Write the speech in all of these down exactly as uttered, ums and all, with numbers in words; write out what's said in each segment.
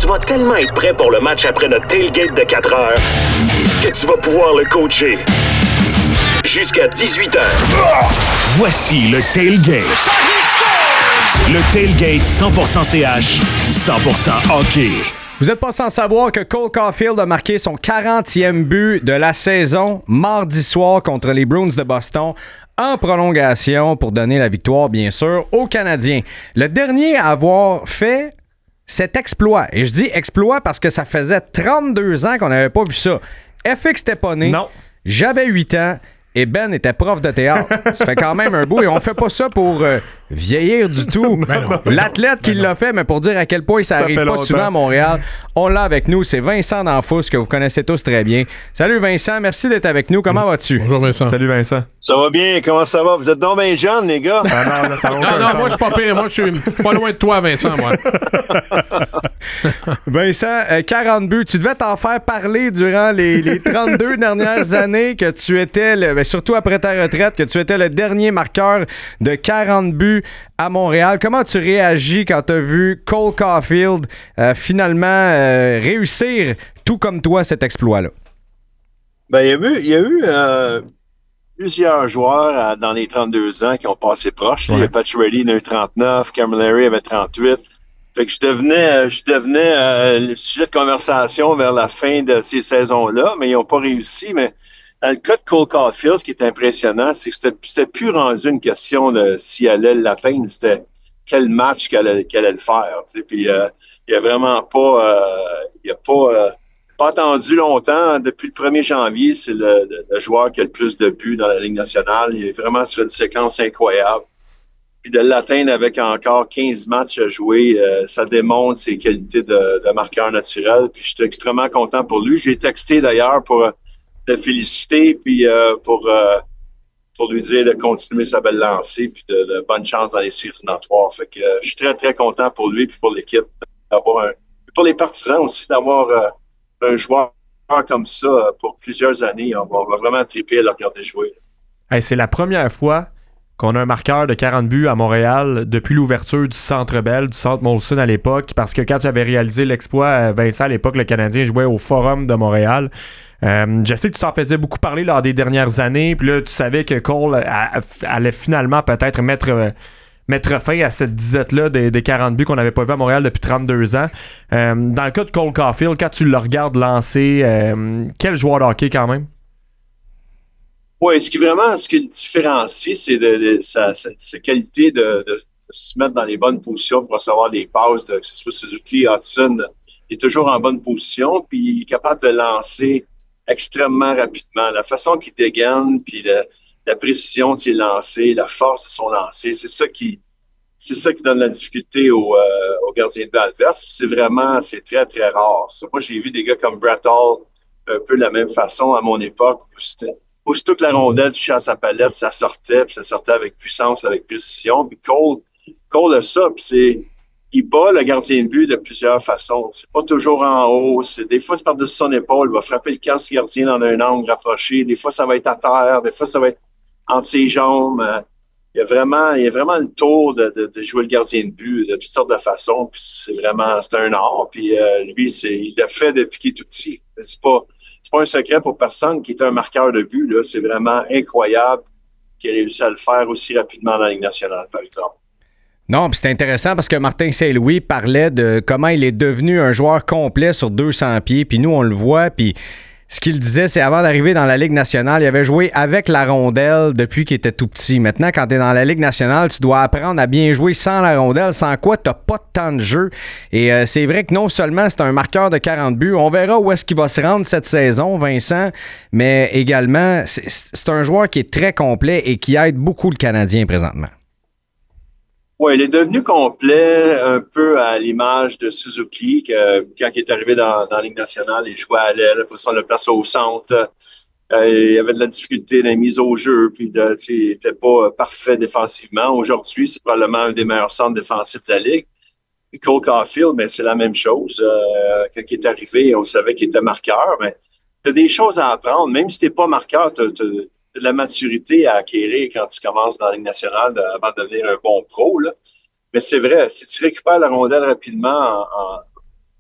vas tellement être prêt pour le match après notre tailgate de quatre heures que tu vas pouvoir le coacher. Jusqu'à dix-huit heures. Voici le Tailgate. Le Tailgate cent pour cent C H, cent pour cent hockey. Vous n'êtes pas sans savoir que Cole Caulfield a marqué son quarantième but de la saison mardi soir contre les Bruins de Boston en prolongation pour donner la victoire, bien sûr, aux Canadiens. Le dernier à avoir fait cet exploit, et je dis exploit parce que ça faisait trente-deux ans qu'on n'avait pas vu ça. F X n'était pas né, non. J'avais huit ans. Et Ben était prof de théâtre. Ça fait quand même un bout. Et on fait pas ça pour euh, vieillir du tout. Ben non, L'athlète qui ben l'a fait, mais pour dire à quel point ça, ça arrive pas longtemps. Souvent à Montréal. On l'a avec nous. C'est Vincent D'Anfous, que vous connaissez tous très bien. Salut Vincent, merci d'être avec nous. Comment vas-tu? Bonjour Vincent. Salut Vincent. Ça va bien, comment ça va? Vous êtes donc bien jeunes, les gars? Ah non, là, ça va non, non, moi je suis pas pire. Moi je suis pas loin de toi, Vincent, moi. Vincent, euh, quarante buts. Tu devais t'en faire parler durant les, les trente-deux dernières années que tu étais, le, ben, surtout après ta retraite, que tu étais le dernier marqueur de quarante buts à Montréal. Comment tu réagis quand tu as vu Cole Caulfield euh, finalement euh, réussir, tout comme toi, cet exploit-là? Ben, il y a eu, il y a eu euh, plusieurs joueurs euh, dans les trente-deux ans qui ont passé proche. Ouais. Il y a Patch Reddy, il en a eu trente-neuf, Camilleri avait trente-huit. Fait que je devenais, je devenais euh, le sujet de conversation vers la fin de ces saisons-là, mais ils n'ont pas réussi. Mais dans le cas de Cole Caulfield, ce qui est impressionnant, c'est que c'était, c'était plus rendu une question de s'il allait l'atteindre, c'était quel match qu'elle allait, qu'elle allait le faire. Tu sais. Puis euh, il n'y a vraiment pas, euh, il y a pas, euh, pas attendu longtemps. Depuis le premier janvier, c'est le, le, le joueur qui a le plus de buts dans la Ligue nationale. Il est vraiment sur une séquence incroyable. Puis de l'atteindre avec encore quinze matchs à jouer, euh, ça démontre ses qualités de, de marqueur naturel. Puis je suis extrêmement content pour lui. J'ai texté d'ailleurs pour le féliciter, puis euh, pour, euh, pour lui dire de continuer sa belle lancée, puis de, de bonne chance dans les séries éliminatoires. Fait que euh, je suis très, très content pour lui, puis pour l'équipe, d'avoir un, pour les partisans aussi, d'avoir euh, un joueur comme ça pour plusieurs années. On va, on va vraiment triper à le regarder jouer. Hey, c'est la première fois qu'on a un marqueur de quarante buts à Montréal depuis l'ouverture du Centre Bell, du Centre Molson à l'époque, parce que quand j'avais réalisé l'exploit, Vincent, à l'époque, le Canadien jouait au Forum de Montréal. Euh, je sais que tu t'en faisais beaucoup parler lors des dernières années, puis là, tu savais que Cole a, a, allait finalement peut-être mettre, euh, mettre fin à cette disette-là des, des quarante buts qu'on n'avait pas vu à Montréal depuis trente-deux ans. Euh, dans le cas de Cole Caulfield, quand tu le regardes lancer, euh, quel joueur de hockey quand même? Oui, ce qui vraiment, ce qui le différencie, c'est de, de, sa, sa, sa qualité de, de, de se mettre dans les bonnes positions pour recevoir des passes, de, que ce soit Suzuki, Hudson. Il est toujours en bonne position, puis il est capable de lancer extrêmement rapidement. La façon qu'il dégaine, puis le, la précision de ses lancers, la force de son lancer, c'est ça qui c'est ça qui donne la difficulté au, euh, au gardien de but adverse. C'est vraiment, c'est très, très rare. Ça. Moi, j'ai vu des gars comme Brett Hall un peu de la même façon à mon époque, où c'était aussitôt que la rondelle touchait à sa palette, ça sortait, puis ça sortait avec puissance, avec précision. Puis Cole, Cole a ça, puis c'est, il bat le gardien de but de plusieurs façons. C'est pas toujours en haut. C'est, des fois, c'est par-dessus son épaule. Il va frapper le casque du gardien dans un angle rapproché. Des fois, ça va être à terre. Des fois, ça va être entre ses jambes. Il y a vraiment, il y a vraiment le tour de, de, de jouer le gardien de but de toutes sortes de façons. Puis c'est vraiment, c'est un art. Puis euh, lui, c'est, il l'a fait depuis qu'il est tout petit. C'est pas, c'est pas un secret pour personne qui est un marqueur de but. Là. C'est vraiment incroyable qu'il ait réussi à le faire aussi rapidement dans la Ligue nationale, par exemple. Non, puis c'est intéressant parce que Martin Saint-Louis parlait de comment il est devenu un joueur complet sur deux cents pieds, puis nous, on le voit, puis ce qu'il disait, c'est avant d'arriver dans la Ligue nationale, il avait joué avec la rondelle depuis qu'il était tout petit. Maintenant, quand tu es dans la Ligue nationale, tu dois apprendre à bien jouer sans la rondelle, sans quoi tu n'as pas de temps de jeu. Et euh, c'est vrai que non seulement c'est un marqueur de quarante buts, on verra où est-ce qu'il va se rendre cette saison, Vincent, mais également, c'est, c'est un joueur qui est très complet et qui aide beaucoup le Canadien présentement. Oui, il est devenu complet un peu à l'image de Suzuki, que, quand il est arrivé dans, dans la Ligue nationale, il jouait à l'aile, après ça, on le place au centre. Euh, il avait de la difficulté dans la mise au jeu, puis de, il n'était pas parfait défensivement. Aujourd'hui, c'est probablement un des meilleurs centres défensifs de la Ligue. Et Cole Caulfield, ben, c'est la même chose. Euh, quand il est arrivé, on savait qu'il était marqueur, mais tu as des choses à apprendre. Même si tu n'es pas marqueur, tu as de la maturité à acquérir quand tu commences dans la Ligue nationale de, avant de devenir un bon pro. Là. Mais c'est vrai, si tu récupères la rondelle rapidement en, en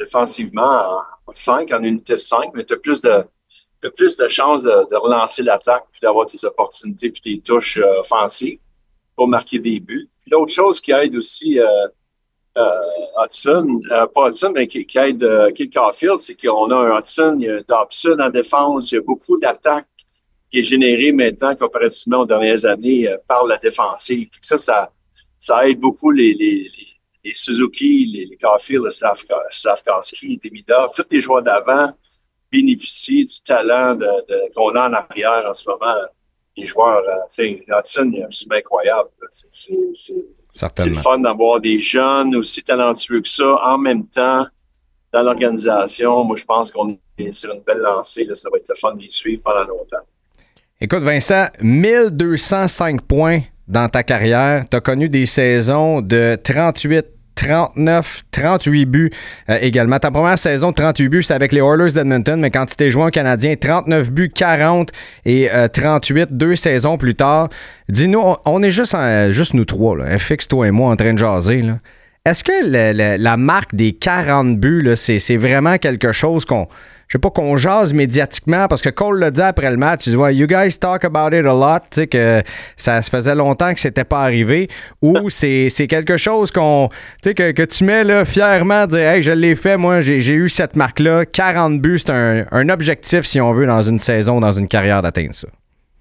défensivement en cinq, en unité cinq, mais tu as plus de t'as plus de chances de, de relancer l'attaque puis d'avoir tes opportunités puis tes touches euh, offensives pour marquer des buts. Puis l'autre chose qui aide aussi euh, euh, Hudson, euh, pas Hudson, mais qui, qui aide euh, Kidd Caulfield, c'est qu'on a un Hudson, il y a un Dobson en défense, il y a beaucoup d'attaques qui est générée maintenant comparativement aux dernières années euh, par la défensive. Fait que ça, ça, ça aide beaucoup les, les, les, les Suzuki, les, les Caulfield, les Slavkovski, les Demidov, tous les joueurs d'avant bénéficient du talent de, de, qu'on a en arrière en ce moment. Les joueurs, euh, tu sais, Hudson, il est absolument incroyable. C'est, c'est, c'est, c'est le fun d'avoir des jeunes aussi talentueux que ça en même temps dans l'organisation. Moi, je pense qu'on est sur une belle lancée. Là, ça va être le fun d'y suivre pendant longtemps. Écoute, Vincent, mille deux cent cinq points dans ta carrière. Tu as connu des saisons de trente-huit, trente-neuf, trente-huit buts euh, également. Ta première saison de trente-huit buts, c'était avec les Oilers d'Edmonton, mais quand tu t'es joué en Canadien, trente-neuf buts, quarante et euh, trente-huit, deux saisons plus tard. Dis-nous, on, on est juste, en, juste nous trois, là, F X, toi et moi, en train de jaser. Là. Est-ce que le, le, la marque des quarante buts, là, c'est, c'est vraiment quelque chose qu'on... Je sais pas, qu'on jase médiatiquement, parce que Cole l'a dit après le match, il dit ouais, you guys talk about it a lot, tu sais, que ça se faisait longtemps que c'était pas arrivé, ou c'est, c'est quelque chose qu'on, tu sais, que, que tu mets là, fièrement, dire hey, je l'ai fait, moi, j'ai, j'ai eu cette marque-là, quarante buts, c'est un, un objectif, si on veut, dans une saison, dans une carrière, d'atteindre ça.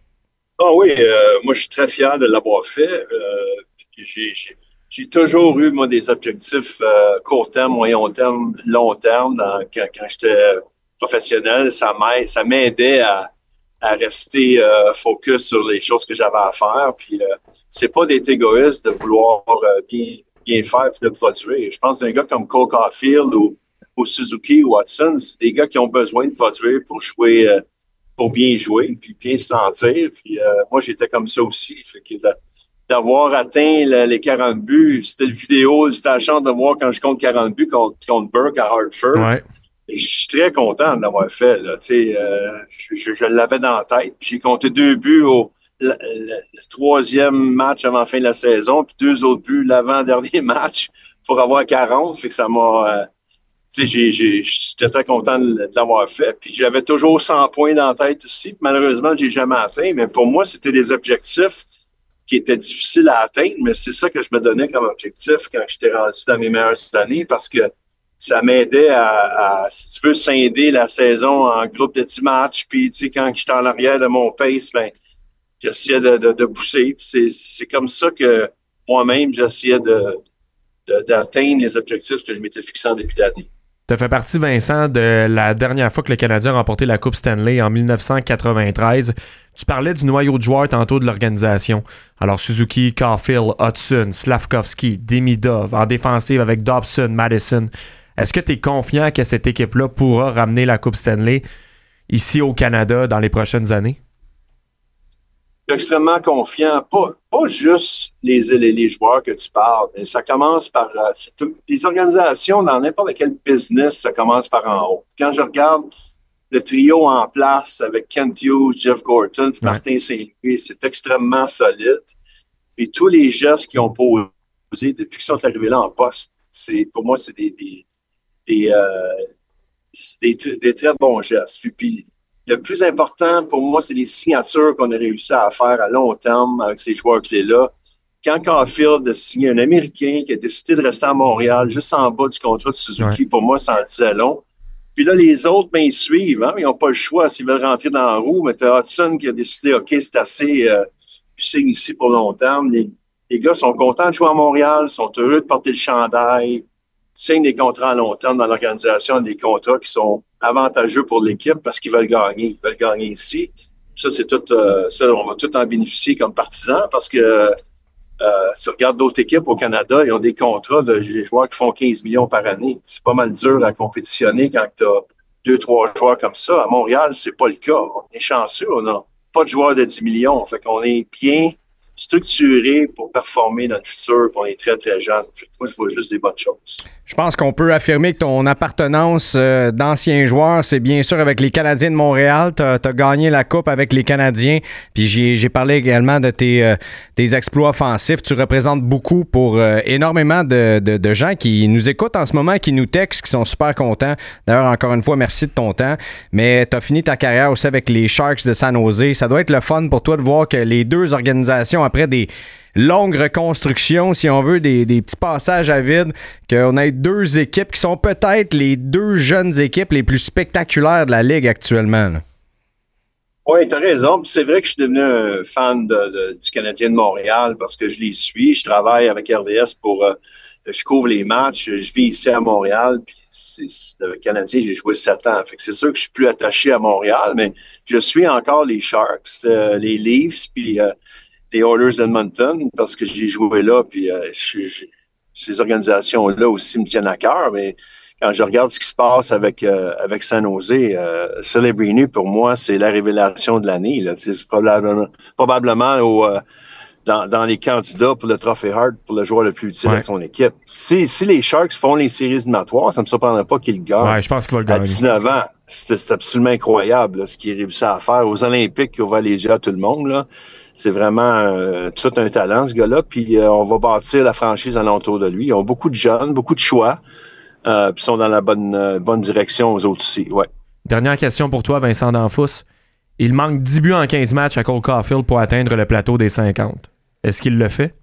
Ah oui, euh, moi, je suis très fier de l'avoir fait. Euh, j'ai, j'ai, j'ai toujours eu, moi, des objectifs euh, court terme, moyen terme, long terme, dans, quand, quand j'étais professionnel, ça m'aide, ça m'aidait à, à rester euh, focus sur les choses que j'avais à faire. Puis euh, c'est pas d'être égoïste de vouloir euh, bien, bien faire et de produire. Je pense qu'un gars comme Cole Caulfield ou, ou Suzuki ou Hudson, c'est des gars qui ont besoin de produire pour jouer, euh, pour bien jouer, puis bien se sentir. Puis euh, moi, j'étais comme ça aussi. Fait que d'avoir atteint le, les quarante buts, c'était le vidéo, c'était la chance de voir quand je compte quarante buts contre, contre Burke à Hartford. Ouais. Et je suis très content de l'avoir fait. Là. Euh, je, je l'avais dans la tête. Puis j'ai compté deux buts au le, le, le troisième match avant la fin de la saison, puis deux autres buts l'avant-dernier match pour avoir quarante. Fait que ça m'a... Euh, j'ai, j'ai, j'étais très content de, de l'avoir fait. Puis j'avais toujours cent points dans la tête aussi. Puis malheureusement, je l'ai jamais atteint. Mais pour moi, c'était des objectifs qui étaient difficiles à atteindre. Mais c'est ça que je me donnais comme objectif quand j'étais rendu dans mes meilleures années, parce que ça m'aidait à, à, si tu veux, scinder la saison en groupe de dix matchs. Puis, tu sais, quand j'étais en arrière de mon pace, ben, j'essayais de, de, de pousser. Puis c'est, c'est comme ça que moi-même, j'essayais de, de, d'atteindre les objectifs que je m'étais fixés en début d'année. Tu as fait partie, Vincent, de la dernière fois que le Canadien a remporté la Coupe Stanley en dix-neuf cent quatre-vingt-treize. Tu parlais du noyau de joueurs tantôt de l'organisation. Alors, Suzuki, Caulfield, Hudson, Slavkovski, Demidov, en défensive avec Dobson, Madison. Est-ce que tu es confiant que cette équipe-là pourra ramener la Coupe Stanley ici au Canada dans les prochaines années? Je suis extrêmement confiant. Pas, pas juste les, les, les joueurs que tu parles, mais ça commence par... Euh, c'est tout, les organisations, dans n'importe quel business, ça commence par en haut. Quand je regarde le trio en place avec Kent Hughes, Jeff Gorton, ouais. Martin Saint-Louis, c'est extrêmement solide. Et tous les gestes qu'ils ont posés depuis qu'ils sont arrivés là en poste, c'est, pour moi, c'est des... des Des, euh, des, des très bons gestes. Puis, puis, le plus important pour moi, c'est les signatures qu'on a réussi à faire à long terme avec ces joueurs clés-là. Quand Caulfield a signé un Américain qui a décidé de rester à Montréal, juste en bas du contrat de Suzuki, ouais. Pour moi, ça en disait long. Puis là, les autres, ben, ils suivent. Hein? Ils n'ont pas le choix s'ils veulent rentrer dans la roue. Mais tu as Hudson qui a décidé, OK, c'est assez, euh, je signe ici pour long terme. Les, les gars sont contents de jouer à Montréal, sont heureux de porter le chandail, signent des contrats à long terme dans l'organisation, des contrats qui sont avantageux pour l'équipe parce qu'ils veulent gagner. Ils veulent gagner ici. Ça, c'est tout, euh, ça, on va tout en bénéficier comme partisans parce que euh, si tu regardes d'autres équipes au Canada, ils ont des contrats de des joueurs qui font quinze millions par année. C'est pas mal dur à compétitionner quand tu as deux, trois joueurs comme ça. À Montréal, c'est pas le cas. On est chanceux. On n'a pas de joueurs de dix millions. Fait qu'on est bien structurés pour performer dans le futur, pour les très, très jeunes. Fait que moi, je vois juste des bonnes choses. Je pense qu'on peut affirmer que ton appartenance euh, d'ancien joueur, c'est bien sûr avec les Canadiens de Montréal. Tu as gagné la Coupe avec les Canadiens. Puis j'ai, j'ai parlé également de tes, euh, tes exploits offensifs. Tu représentes beaucoup pour euh, énormément de, de, de gens qui nous écoutent en ce moment, qui nous textent, qui sont super contents. D'ailleurs, encore une fois, merci de ton temps. Mais tu as fini ta carrière aussi avec les Sharks de San Jose. Ça doit être le fun pour toi de voir que les deux organisations, après des longue reconstruction, si on veut, des, des petits passages à vide, qu'on ait deux équipes qui sont peut-être les deux jeunes équipes les plus spectaculaires de la Ligue actuellement. Là. Oui, tu as raison. Puis c'est vrai que je suis devenu un fan de, de, du Canadien de Montréal parce que je les suis. Je travaille avec R D S pour... Euh, je couvre les matchs. Je vis ici à Montréal. Puis c'est, avec le Canadien, j'ai joué sept ans. Fait que c'est sûr que je suis plus attaché à Montréal, mais je suis encore les Sharks, euh, les Leafs, puis... Euh, les Oilers d'Edmonton, parce que j'ai joué là, puis euh, je, je, ces organisations-là aussi me tiennent à cœur, mais quand je regarde ce qui se passe avec euh, avec San Jose, euh, Celebrini, pour moi, c'est la révélation de l'année. Là. C'est probablement, probablement au, euh, dans, dans les candidats pour le Trophée Hart, pour le joueur le plus utile ouais. de son équipe. Si, si les Sharks font les séries éliminatoires, ça ne me surprendrait pas qu'ils le gagnent. Ouais, je pense qu'il va le gagner. À dix-neuf ans, c'est, c'est absolument incroyable là, ce qu'il réussit à faire. Aux Olympiques, qui ouvert les yeux à tout le monde, là. C'est vraiment euh, tout un talent, ce gars-là. Puis euh, on va bâtir la franchise alentour de lui. Ils ont beaucoup de jeunes, beaucoup de choix. Euh, puis ils sont dans la bonne, euh, bonne direction aux autres aussi. Ouais. Dernière question pour toi, Vincent Danfous. Il manque dix buts en quinze matchs à Cole Caulfield pour atteindre le plateau des cinquante. Est-ce qu'il le fait?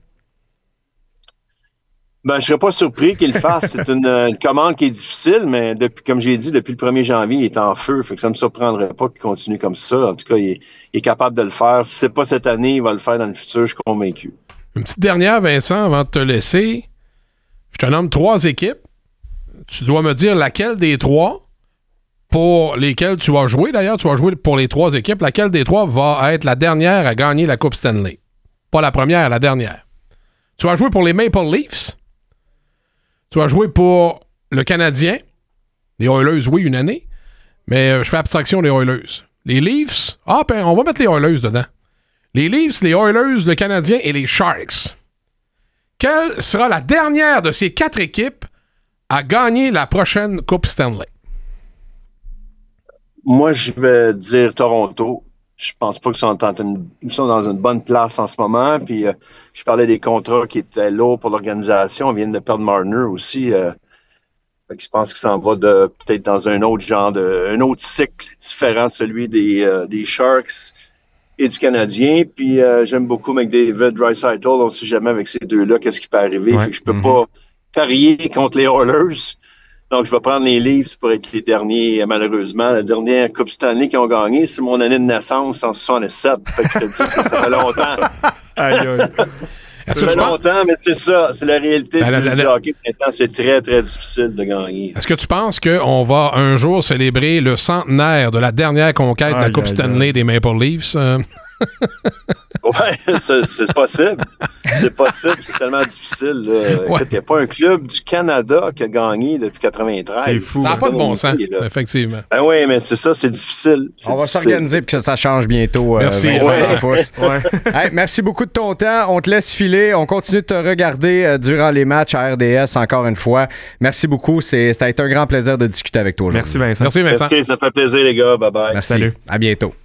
Ben, je serais pas surpris qu'il le fasse. C'est une, une commande qui est difficile, mais depuis, comme j'ai dit, depuis le premier janvier, il est en feu. Fait que ça me surprendrait pas qu'il continue comme ça. En tout cas, il est, il est capable de le faire. Si c'est pas cette année, il va le faire dans le futur, je suis convaincu. Une petite dernière, Vincent, avant de te laisser. Je te nomme trois équipes. Tu dois me dire laquelle des trois pour lesquelles tu vas jouer. D'ailleurs, tu vas jouer pour les trois équipes. Laquelle des trois va être la dernière à gagner la Coupe Stanley? Pas la première, la dernière. Tu vas jouer pour les Maple Leafs. Tu vas jouer pour le Canadien. Les Oilers, oui, une année. Mais euh, je fais abstraction des Oilers. Les Leafs, ah, ben, on va mettre les Oilers dedans. Les Leafs, les Oilers, le Canadien et les Sharks. Quelle sera la dernière de ces quatre équipes à gagner la prochaine Coupe Stanley? Moi, je vais dire Toronto. Je pense pas qu'ils sont, en une, ils sont dans une bonne place en ce moment. Puis euh, je parlais des contrats qui étaient lourds pour l'organisation. On vient de perdre Marner aussi. Euh, fait que je pense qu'il s'en va de peut-être dans un autre genre de un autre cycle différent de celui des, euh, des Sharks et du Canadien. Puis euh, j'aime beaucoup McDavid, Draisaitl. On ne sait jamais avec ces deux-là qu'est-ce qui peut arriver. Ouais. Fait que je peux mm-hmm. pas parier contre les Oilers. Donc, je vais prendre les Leafs pour être les derniers, malheureusement. La dernière Coupe Stanley qu'ils ont gagné, c'est mon année de naissance en soixante-sept. Fait que je te dis que ça fait longtemps. Aïe, aïe. Ça fait longtemps, mais c'est ça. C'est la réalité ben, du, la, la, du hockey. Maintenant, c'est très, très difficile de gagner. Est-ce que tu penses qu'on va un jour célébrer le centenaire de la dernière conquête de la Coupe Stanley des Maple Leafs? Euh... Oui, c'est, c'est possible. C'est possible, c'est tellement difficile. Ouais. Il n'y a pas un club du Canada qui a gagné depuis quatre-vingt-treize. C'est fou. Ça n'a pas de bon sens, là. Effectivement. Ben oui, mais c'est ça, c'est difficile. C'est On va difficile. s'organiser pour que ça change bientôt. Merci. Euh, ouais. ouais. Hey, merci beaucoup de ton temps. On te laisse filer. On continue de te regarder euh, durant les matchs à R D S encore une fois. Merci beaucoup. C'est, ça a été un grand plaisir de discuter avec toi aujourd'hui. Merci Vincent. Merci Vincent. Merci, ça fait plaisir les gars. Bye bye. Merci. Salut. À bientôt.